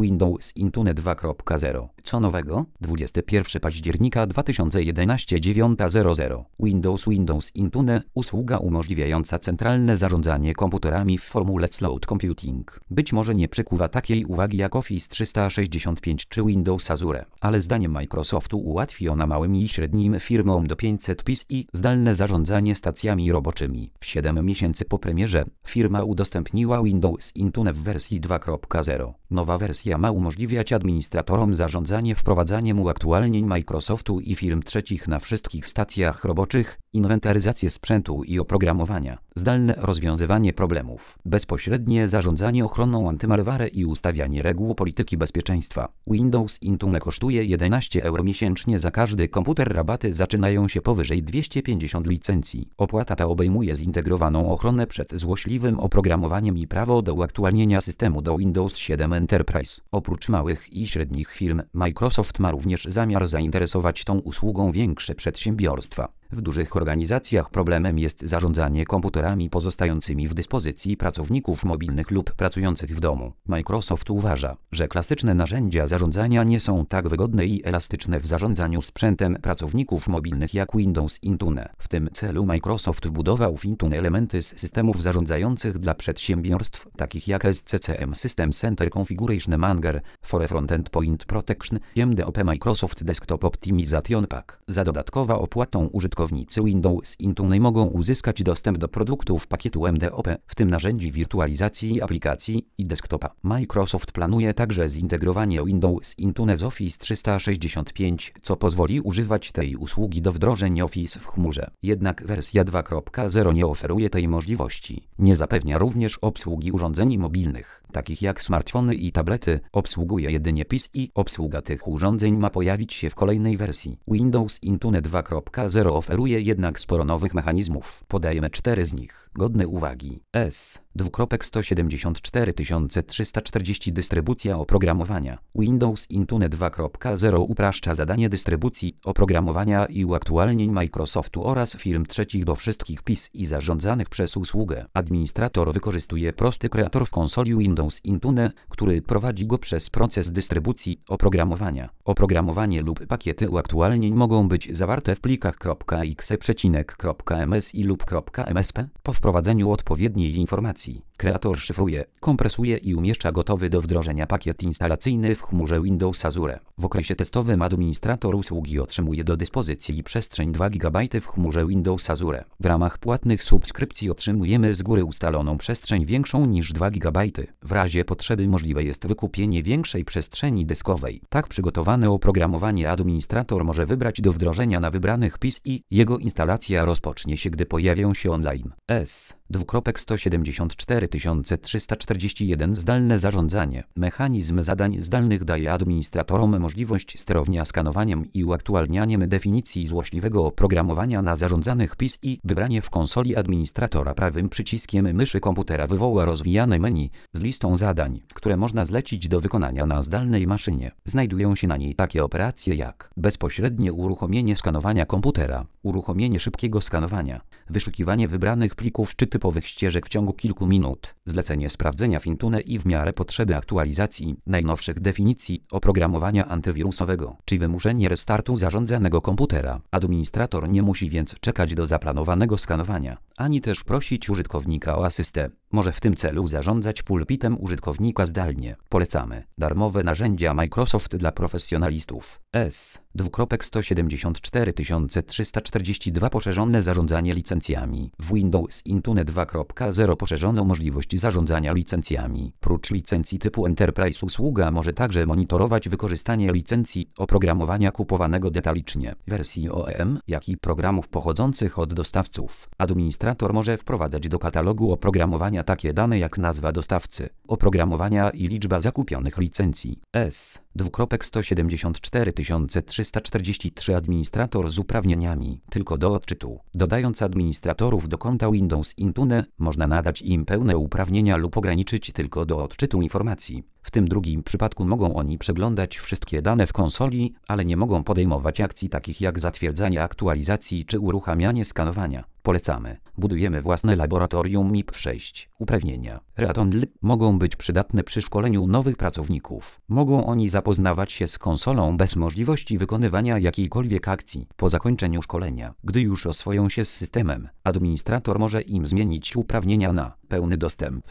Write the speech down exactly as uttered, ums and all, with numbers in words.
Windows Intune dwa kropka zero. Co nowego? dwudziestego pierwszego października dwa tysiące jedenastego dziewiąta zero zero. Windows Windows Intune, usługa umożliwiająca centralne zarządzanie komputerami w formule cloud computing. Być może nie przykuwa takiej uwagi jak Office trzysta sześćdziesiąt pięć czy Windows Azure, ale zdaniem Microsoftu ułatwi ona małym i średnim firmom do pięćset P I S i zdalne zarządzanie stacjami roboczymi. W siedem miesięcy po premierze firma udostępniła Windows Intune w wersji dwa kropka zero. Nowa wersja ma umożliwiać administratorom zarządzanie wprowadzaniem uaktualnień Microsoftu i firm trzecich na wszystkich stacjach roboczych, inwentaryzację sprzętu i oprogramowania, zdalne rozwiązywanie problemów, bezpośrednie zarządzanie ochroną antymalware i ustawianie reguł polityki bezpieczeństwa. Windows Intune kosztuje jedenaście euro miesięcznie za każdy komputer. Rabaty zaczynają się powyżej dwieście pięćdziesiąt licencji. Opłata ta obejmuje zintegrowaną ochronę przed złośliwym oprogramowaniem i prawo do uaktualnienia systemu do Windows siedem Enterprise. Oprócz małych i średnich firm, Microsoft ma również zamiar zainteresować tą usługą większe przedsiębiorstwa. W dużych organizacjach problemem jest zarządzanie komputerami pozostającymi w dyspozycji pracowników mobilnych lub pracujących w domu. Microsoft uważa, że klasyczne narzędzia zarządzania nie są tak wygodne i elastyczne w zarządzaniu sprzętem pracowników mobilnych jak Windows Intune. W tym celu Microsoft wbudował w Intune elementy z systemów zarządzających dla przedsiębiorstw, takich jak S C C M System Center Configuration Manager, Forefront Endpoint Protection, M D O P Microsoft Desktop Optimization Pack. Za dodatkową opłatą użytkownicy Windows Intune mogą uzyskać dostęp do produktów pakietu M D O P, w tym narzędzi wirtualizacji aplikacji i desktopa. Microsoft planuje także zintegrowanie Windows Intune z Office trzysta sześćdziesiąt pięć, co pozwoli używać tej usługi do wdrożeń Office w chmurze. Jednak wersja dwa kropka zero nie oferuje tej możliwości. Nie zapewnia również obsługi urządzeń mobilnych, takich jak smartfony i tablety, obsługuje jedynie P I S i obsługa tych urządzeń ma pojawić się w kolejnej wersji. Windows Intune dwa kropka zero oferuje jednak sporo nowych mechanizmów. Podajemy cztery z nich, godne uwagi. S. sto siedemdziesiąt cztery tysiące trzysta czterdzieści Dystrybucja oprogramowania. Windows Intune dwa kropka zero upraszcza zadanie dystrybucji oprogramowania i uaktualnień Microsoftu oraz firm trzecich do wszystkich P I S i zarządzanych przez usługę. Administrator wykorzystuje prosty kreator w konsoli Windows Intune, który prowadzi go przez proces dystrybucji oprogramowania. Oprogramowanie lub pakiety uaktualnień mogą być zawarte w plikach .exe, .ms i lub .msp. Po wprowadzeniu odpowiedniej informacji kreator szyfruje, kompresuje i umieszcza gotowy do wdrożenia pakiet instalacyjny w chmurze Windows Azure. W okresie testowym administrator usługi otrzymuje do dyspozycji przestrzeń dwa gigabajty w chmurze Windows Azure. W ramach płatnych subskrypcji otrzymujemy z góry ustaloną przestrzeń większą niż dwa gigabajty. W razie potrzeby możliwe jest wykupienie większej przestrzeni dyskowej. Tak przygotowane oprogramowanie administrator może wybrać do wdrożenia na wybranych P I S i jego instalacja rozpocznie się, gdy pojawią się online. S. sto siedemdziesiąt cztery tysiące trzysta czterdzieści jeden Zdalne zarządzanie. Mechanizm zadań zdalnych daje administratorom możliwość sterowania skanowaniem i uaktualnianiem definicji złośliwego oprogramowania na zarządzanych P I S i wybranie w konsoli administratora prawym przyciskiem myszy komputera wywoła rozwijane menu z listą zadań, które można zlecić do wykonania na zdalnej maszynie. Znajdują się na niej takie operacje jak bezpośrednie uruchomienie skanowania komputera, uruchomienie szybkiego skanowania, wyszukiwanie wybranych plików czy typowych ścieżek w ciągu kilku minut, zlecenie sprawdzenia w Intune i w miarę potrzeby aktualizacji najnowszych definicji oprogramowania antywirusowego, czy wymuszenie restartu zarządzanego komputera. Administrator nie musi więc czekać do zaplanowanego skanowania, ani też prosić użytkownika o asystę. Może w tym celu zarządzać pulpitem użytkownika zdalnie. Polecamy darmowe narzędzia Microsoft dla profesjonalistów. S. sto siedemdziesiąt cztery tysiące trzysta czterdzieści dwa Poszerzone zarządzanie licencjami. W Windows Intune dwa kropka zero poszerzono możliwość zarządzania licencjami. Prócz licencji typu Enterprise usługa może także monitorować wykorzystanie licencji oprogramowania kupowanego detalicznie, wersji O E M, jak i programów pochodzących od dostawców. Administrator może wprowadzać do katalogu oprogramowania takie dane jak nazwa dostawcy, oprogramowania i liczba zakupionych licencji. S. dwukropek sto siedemdziesiąt cztery tysiące trzysta czterdzieści trzy Administrator z uprawnieniami tylko do odczytu. Dodając administratorów do konta Windows Intune, można nadać im pełne uprawnienia lub ograniczyć tylko do odczytu informacji. W tym drugim przypadku mogą oni przeglądać wszystkie dane w konsoli, ale nie mogą podejmować akcji takich jak zatwierdzanie aktualizacji czy uruchamianie skanowania. Polecamy. Budujemy własne laboratorium M I P sześć. Uprawnienia Read-Only mogą być przydatne przy szkoleniu nowych pracowników. Mogą oni zapoznawać się z konsolą bez możliwości wykonywania jakiejkolwiek akcji. Po zakończeniu szkolenia, gdy już oswoją się z systemem, administrator może im zmienić uprawnienia na pełny dostęp.